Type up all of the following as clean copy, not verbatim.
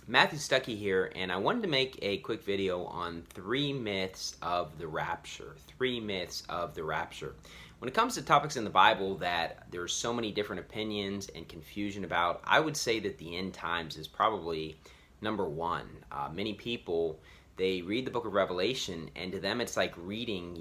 Matthew Stuckey here, and I wanted to make a quick video on 3 myths of the rapture. 3 myths of the rapture. When it comes to topics in the Bible that there's so many different opinions and confusion about, I would say that the end times is probably number one. Many people, they read the book of Revelation, and to them it's like reading,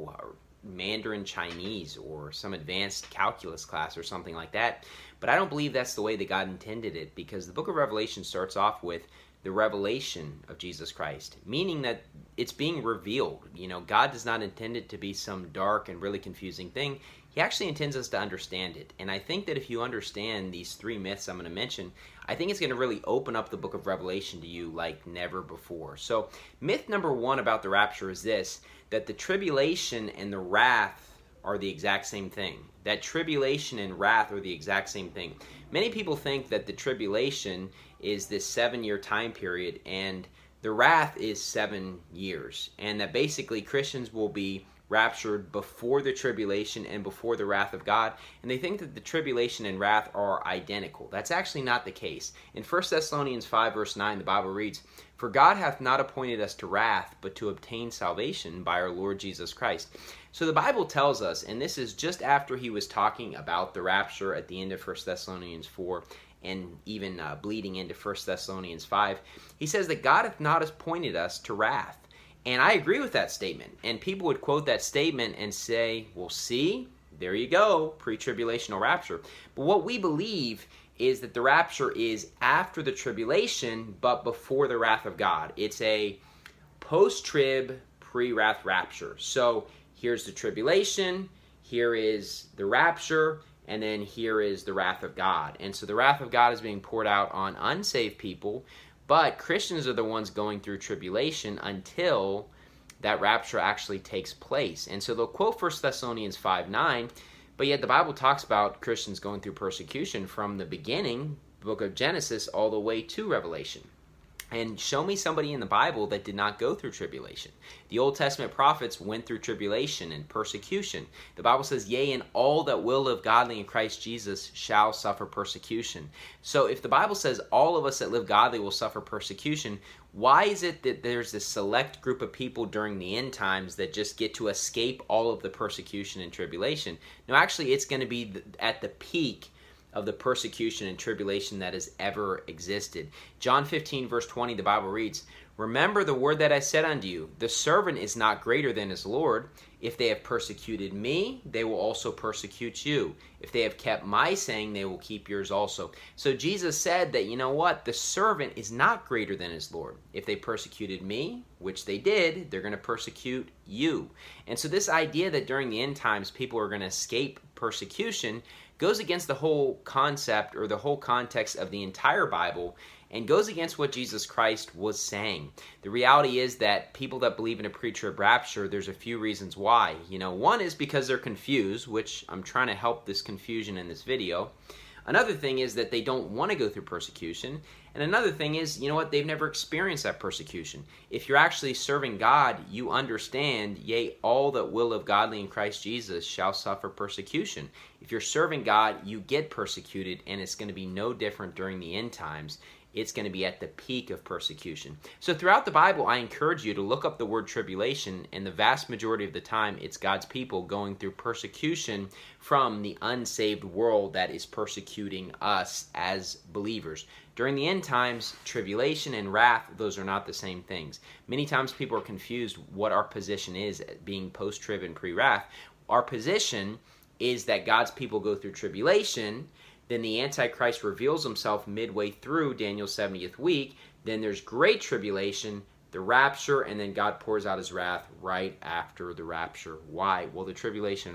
Mandarin Chinese or some advanced calculus class or something like that. But I don't believe that's the way that God intended it, because the book of Revelation starts off with the revelation of Jesus Christ, meaning that it's being revealed. God does not intend it to be some dark and really confusing thing. He actually intends us to understand it. And I think that if you understand these 3 myths I'm going to mention, I think it's going to really open up the book of Revelation to you like never before. So myth number 1 about the rapture is this, that the tribulation and the wrath are the exact same thing. That tribulation and wrath are the exact same thing. Many people think that the tribulation is this 7-year time period and the wrath is 7 years, and that basically Christians will be raptured before the tribulation and before the wrath of God, and they think that the tribulation and wrath are identical. That's actually not the case. In 1 Thessalonians 5 verse 9, the Bible reads, "For God hath not appointed us to wrath, but to obtain salvation by our Lord Jesus Christ." So the Bible tells us, and this is just after he was talking about the rapture at the end of 1 Thessalonians 4, and even bleeding into 1 Thessalonians 5, he says that God hath not appointed us to wrath. And I agree with that statement. And people would quote that statement and say, well, see, there you go, pre-tribulational rapture. But what we believe is that the rapture is after the tribulation, but before the wrath of God. It's a post-trib, pre-wrath rapture. So here's the tribulation, here is the rapture, and then here is the wrath of God. And so the wrath of God is being poured out on unsaved people, but Christians are the ones going through tribulation until that rapture actually takes place. And so they'll quote 1 Thessalonians 5:9, but yet the Bible talks about Christians going through persecution from the beginning, book of Genesis, all the way to Revelation. And show me somebody in the Bible that did not go through tribulation. The Old Testament prophets went through tribulation and persecution. The Bible says, yea, and all that will live godly in Christ Jesus shall suffer persecution. So if the Bible says all of us that live godly will suffer persecution, why is it that there's this select group of people during the end times that just get to escape all of the persecution and tribulation? No, actually, it's going to be at the peak of the persecution and tribulation that has ever existed. John 15 verse 20, the Bible reads, "Remember the word that I said unto you, the servant is not greater than his Lord. If they have persecuted me, they will also persecute you. If they have kept my saying, they will keep yours also." So Jesus said that, the servant is not greater than his Lord. If they persecuted me, which they did, they're going to persecute you. And so this idea that during the end times people are going to escape persecution goes against the whole concept or the whole context of the entire Bible, and goes against what Jesus Christ was saying. The reality is that people that believe in a pre-trib rapture, there's a few reasons why. One is because they're confused, which I'm trying to help this confusion in this video. Another thing is that they don't want to go through persecution. And another thing is, they've never experienced that persecution. If you're actually serving God, you understand, yea, all that will live godly in Christ Jesus shall suffer persecution. If you're serving God, you get persecuted, and it's going to be no different during the end times. It's going to be at the peak of persecution. So throughout the Bible, I encourage you to look up the word tribulation, and the vast majority of the time, it's God's people going through persecution from the unsaved world that is persecuting us as believers. During the end times, tribulation and wrath, those are not the same things. Many times people are confused what our position is being post-trib and pre-wrath. Our position is that God's people go through tribulation, then the Antichrist reveals himself midway through Daniel's 70th week. Then there's great tribulation, the rapture, and then God pours out his wrath right after the rapture. Why? Well, the tribulation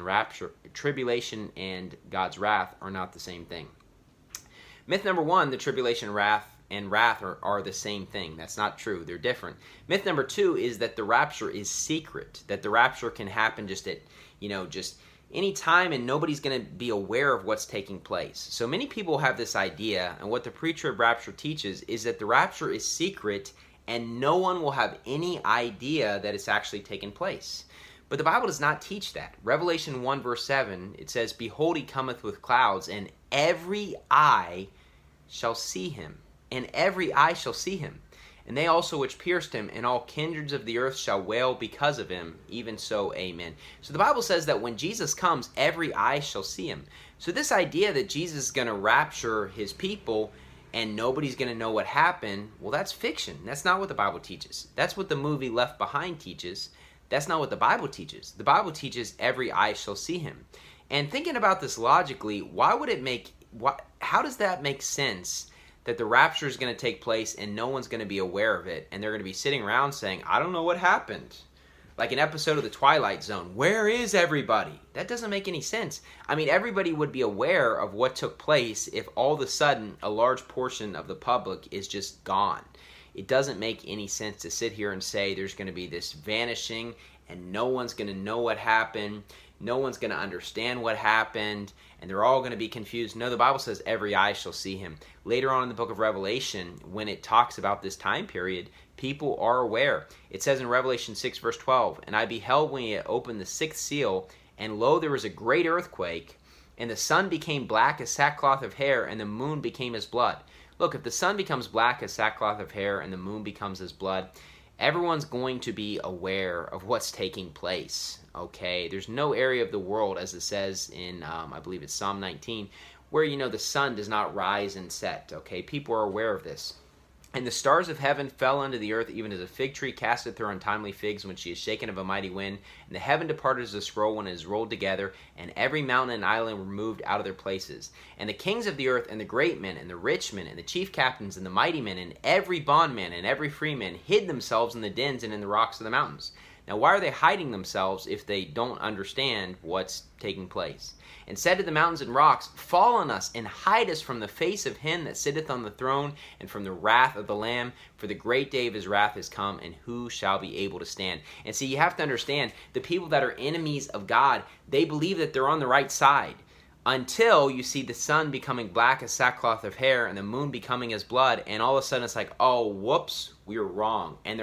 and God's wrath are not the same thing. Myth number 1, the tribulation and wrath are the same thing. That's not true. They're different. Myth number 2 is that the rapture is secret, that the rapture can happen just at, just any time, and nobody's going to be aware of what's taking place. So many people have this idea, and what the pre-trib rapture teaches is that the rapture is secret and no one will have any idea that it's actually taken place. But the Bible does not teach that. Revelation 1 verse 7, it says, "Behold, he cometh with clouds, and every eye shall see him, and every eye shall see him. And they also which pierced him, and all kindreds of the earth shall wail because of him. Even so, amen. So the Bible says that when Jesus comes, every eye shall see him. So this idea that Jesus is going to rapture his people and nobody's going to know what happened, well, that's fiction. That's not what the Bible teaches. That's what the movie Left Behind teaches. That's not what the Bible teaches. The Bible teaches every eye shall see him. And thinking about this logically, how does that make sense that the rapture is going to take place and no one's going to be aware of it, and they're going to be sitting around saying, I don't know what happened? Like an episode of The Twilight Zone. Where is everybody? That doesn't make any sense. I mean, everybody would be aware of what took place if all of a sudden a large portion of the public is just gone. It doesn't make any sense to sit here and say there's going to be this vanishing and no one's going to know what happened. No one's going to understand what happened, and they're all going to be confused. No, the Bible says every eye shall see him. Later on in the book of Revelation, when it talks about this time period, people are aware. It says in Revelation 6, verse 12, And I beheld when he had opened the sixth seal, and lo, there was a great earthquake, and the sun became black as sackcloth of hair, and the moon became as blood. Look, if the sun becomes black as sackcloth of hair, and the moon becomes as blood, everyone's going to be aware of what's taking place, okay? There's no area of the world, as it says in, I believe it's Psalm 19, where, the sun does not rise and set, okay? People are aware of this. And the stars of heaven fell unto the earth, even as a fig tree casteth her untimely figs when she is shaken of a mighty wind. And the heaven departed as a scroll when it is rolled together, and every mountain and island were moved out of their places. And the kings of the earth, and the great men, and the rich men, and the chief captains, and the mighty men, and every bondman, and every freeman, hid themselves in the dens and in the rocks of the mountains. Now why are they hiding themselves if they don't understand what's taking place? And said to the mountains and rocks, Fall on us, and hide us from the face of him that sitteth on the throne, and from the wrath of the Lamb, for the great day of his wrath is come, and who shall be able to stand? And see, you have to understand, the people that are enemies of God, they believe that they're on the right side, until you see the sun becoming black as sackcloth of hair, and the moon becoming as blood, and all of a sudden it's like, oh, whoops, we were wrong. And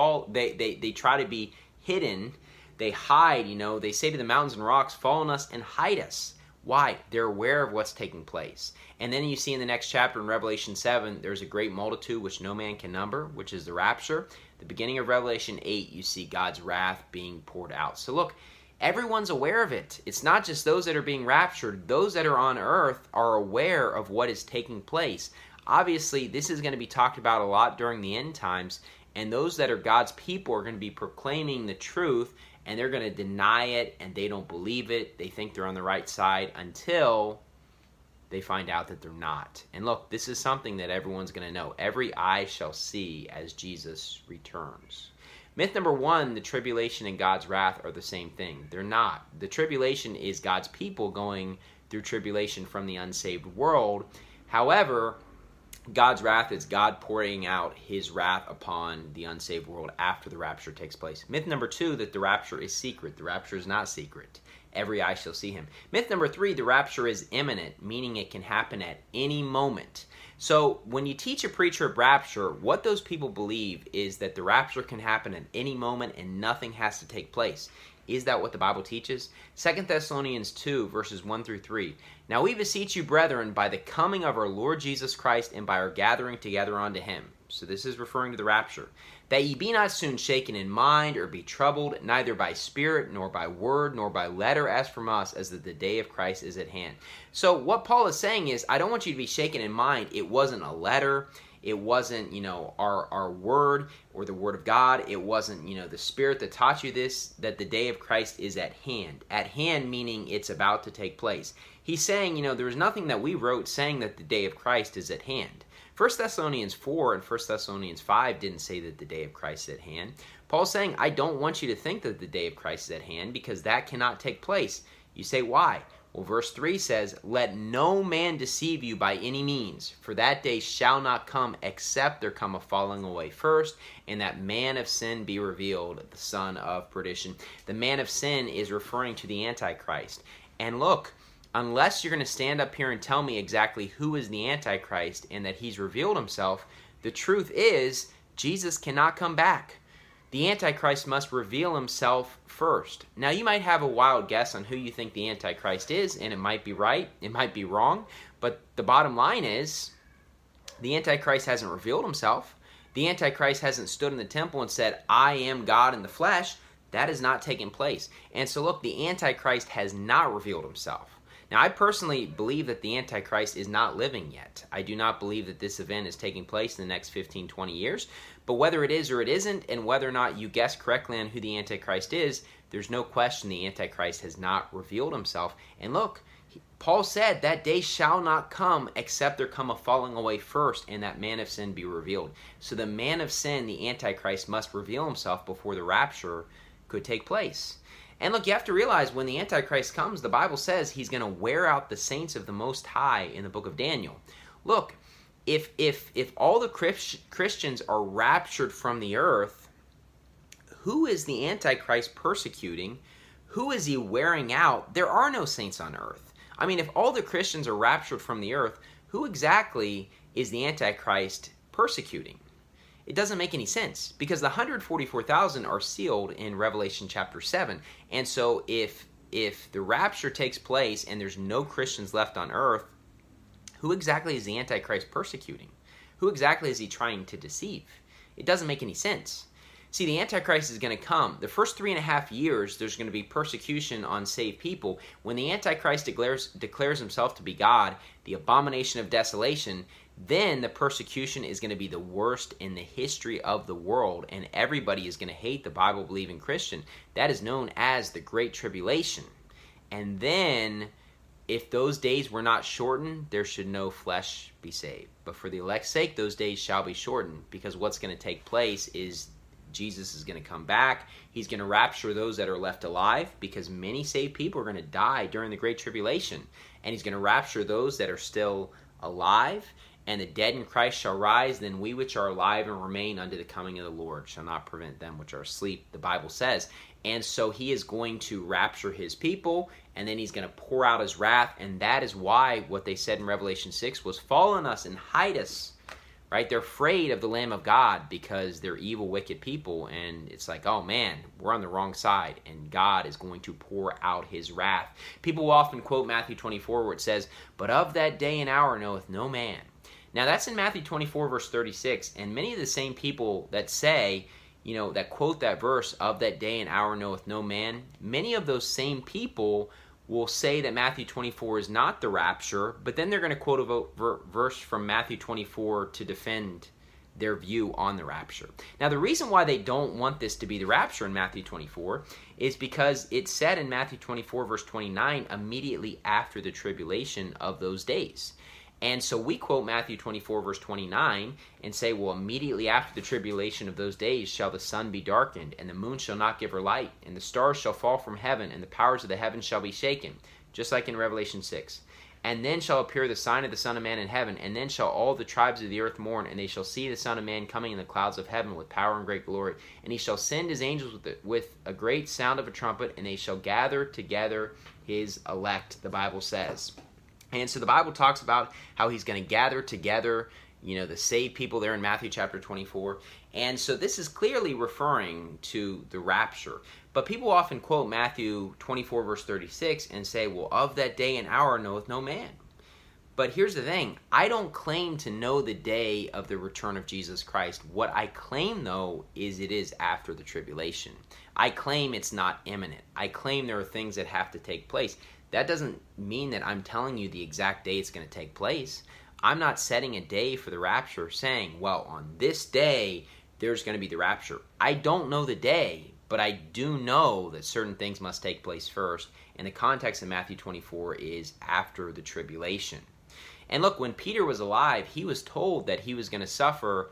they try to be hidden. They hide, they say to the mountains and rocks, Fall on us and hide us. Why? They're aware of what's taking place. And then you see in the next chapter in Revelation 7, there's a great multitude which no man can number, which is the rapture. The beginning of Revelation 8, you see God's wrath being poured out. So look, everyone's aware of it. It's not just those that are being raptured. Those that are on earth are aware of what is taking place. Obviously, this is going to be talked about a lot during the end times, and those that are God's people are going to be proclaiming the truth, and they're going to deny it, and they don't believe it. They think they're on the right side until they find out that they're not. And look, this is something that everyone's going to know. Every eye shall see as Jesus returns. Myth number one, the tribulation and God's wrath are the same thing. They're not. The tribulation is God's people going through tribulation from the unsaved world. However, God's wrath is God pouring out his wrath upon the unsaved world after the rapture takes place. Myth number two, that the rapture is secret. The rapture is not secret. Every eye shall see him. Myth number three, the rapture is imminent, meaning it can happen at any moment. So when you teach a preacher of rapture, what those people believe is that the rapture can happen at any moment and nothing has to take place. Is that what the Bible teaches? 2 Thessalonians 2, verses 1 through 3. Now we beseech you, brethren, by the coming of our Lord Jesus Christ and by our gathering together unto him. So this is referring to the rapture. That ye be not soon shaken in mind, or be troubled, neither by spirit, nor by word, nor by letter as from us, as that the day of Christ is at hand. So what Paul is saying is, I don't want you to be shaken in mind. It wasn't a letter. It wasn't, our word or the word of God. It wasn't, the Spirit that taught you this, that the day of Christ is at hand. At hand meaning it's about to take place. He's saying, there was nothing that we wrote saying that the day of Christ is at hand. 1 Thessalonians 4 and 1 Thessalonians 5 didn't say that the day of Christ is at hand. Paul's saying, I don't want you to think that the day of Christ is at hand, because that cannot take place. You say, why? Well, verse 3 says, Let no man deceive you by any means, for that day shall not come except there come a falling away first, and that man of sin be revealed, the son of perdition. The man of sin is referring to the Antichrist. And look, unless you're going to stand up here and tell me exactly who is the Antichrist and that he's revealed himself, the truth is Jesus cannot come back. The Antichrist must reveal himself first. Now, you might have a wild guess on who you think the Antichrist is, and it might be right, it might be wrong, but the bottom line is The Antichrist hasn't revealed himself. The Antichrist hasn't stood in the temple and said, I am God in the flesh. That has not taken place. And so look, the Antichrist has not revealed himself. Now, I personally believe that the Antichrist is not living yet. I do not believe that this event is taking place in the next 15, 20 years. But whether it is or it isn't, and whether or not you guess correctly on who the Antichrist is, there's no question the Antichrist has not revealed himself. And look, Paul said that day shall not come except there come a falling away first, and that man of sin be revealed. So the man of sin, the Antichrist, must reveal himself before the rapture could take place. And look, you have to realize when the Antichrist comes, the Bible says he's going to wear out the saints of the Most High in the book of Daniel. Look, if all the Christians are raptured from the earth, who is the Antichrist persecuting? Who is he wearing out? There are no saints on earth. I mean, if all the Christians are raptured from the earth, who exactly is the Antichrist persecuting? It doesn't make any sense, because the 144,000 are sealed in Revelation chapter 7. And so if the rapture takes place and there's no Christians left on earth, who exactly is the Antichrist persecuting? Who exactly is he trying to deceive? It doesn't make any sense. See, the Antichrist is going to come. The first 3.5 years, there's going to be persecution on saved people. When the Antichrist declares himself to be God, the abomination of desolation, then the persecution is going to be the worst in the history of the world, and everybody is going to hate the Bible-believing Christian. That is known as the Great Tribulation. And then, if those days were not shortened, there should no flesh be saved. But for the elect's sake, those days shall be shortened, because what's going to take place is Jesus is going to come back. He's going to rapture those that are left alive, because many saved people are going to die during the Great Tribulation. And he's going to rapture those that are still alive. And the dead in Christ shall rise, then we which are alive and remain unto the coming of the Lord shall not prevent them which are asleep, the Bible says. And so he is going to rapture his people, and then he's going to pour out his wrath. And that is why what they said in Revelation 6 was, fall on us and hide us. Right? They're afraid of the Lamb of God because they're evil, wicked people. And it's like, oh man, we're on the wrong side. And God is going to pour out his wrath. People will often quote Matthew 24 where it says, but of that day and hour knoweth no man. Now that's in Matthew 24 verse 36. And many of the same people that say, that quote that verse, of that day and hour knoweth no man, many of those same people will say that Matthew 24 is not the rapture, but then they're going to quote a verse from Matthew 24 to defend their view on the rapture. Now, the reason why they don't want this to be the rapture in Matthew 24 is because it's said in Matthew 24, verse 29, immediately after the tribulation of those days. And so we quote Matthew 24, verse 29, and say, well, immediately after the tribulation of those days shall the sun be darkened, and the moon shall not give her light, and the stars shall fall from heaven, and the powers of the heavens shall be shaken, just like in Revelation 6. And then shall appear the sign of the Son of Man in heaven, and then shall all the tribes of the earth mourn, and they shall see the Son of Man coming in the clouds of heaven with power and great glory. And he shall send his angels with a great sound of a trumpet, and they shall gather together his elect, the Bible says. And so the Bible talks about how he's going to gather together, the saved people there in Matthew chapter 24. And so this is clearly referring to the rapture. But people often quote Matthew 24 verse 36 and say, well, of that day and hour knoweth no man. But here's the thing. I don't claim to know the day of the return of Jesus Christ. What I claim, though, is it is after the tribulation. I claim it's not imminent. I claim there are things that have to take place. That doesn't mean that I'm telling you the exact day it's going to take place. I'm not setting a day for the rapture saying, well, on this day, there's going to be the rapture. I don't know the day, but I do know that certain things must take place first. And the context of Matthew 24 is after the tribulation. And look, when Peter was alive, he was told that he was going to suffer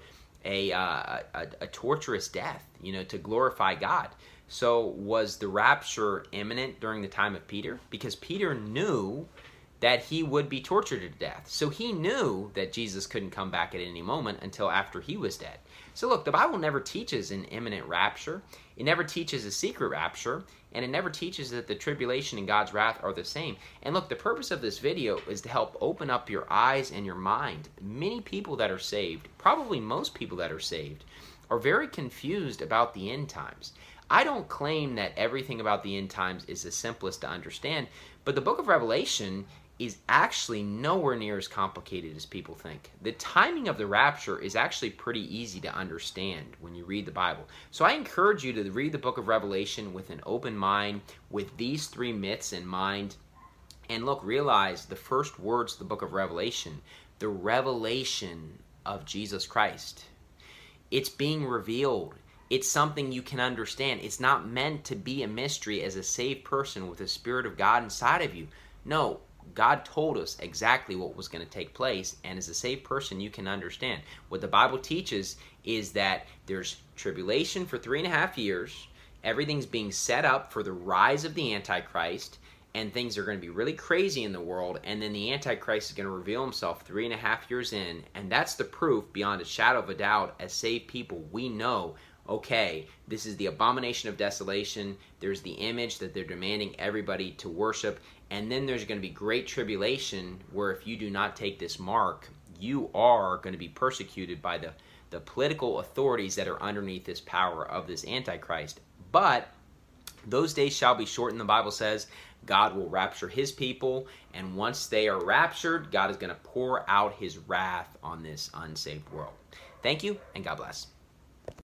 a torturous death, to glorify God. So was the rapture imminent during the time of Peter? Because Peter knew that he would be tortured to death. So he knew that Jesus couldn't come back at any moment until after he was dead. So look, the Bible never teaches an imminent rapture. It never teaches a secret rapture. And it never teaches that the tribulation and God's wrath are the same. And look, the purpose of this video is to help open up your eyes and your mind. Many people that are saved, probably most people that are saved, are very confused about the end times. I don't claim that everything about the end times is the simplest to understand, but the book of Revelation is actually nowhere near as complicated as people think. The timing of the rapture is actually pretty easy to understand when you read the Bible. So I encourage you to read the book of Revelation with an open mind, with these three myths in mind. And look, realize the first words of the book of Revelation, the revelation of Jesus Christ. It's being revealed. It's something you can understand. It's not meant to be a mystery as a saved person with the Spirit of God inside of you. No, God told us exactly what was going to take place, and as a saved person, you can understand. What the Bible teaches is that there's tribulation for 3.5 years, everything's being set up for the rise of the Antichrist, and things are going to be really crazy in the world, and then the Antichrist is going to reveal himself 3.5 years in, and that's the proof, beyond a shadow of a doubt, as saved people, we know, okay, this is the abomination of desolation, there's the image that they're demanding everybody to worship, and then there's going to be great tribulation where if you do not take this mark, you are going to be persecuted by the political authorities that are underneath this power of this Antichrist. But those days shall be shortened, the Bible says. God will rapture his people, and once they are raptured, God is going to pour out his wrath on this unsaved world. Thank you, and God bless.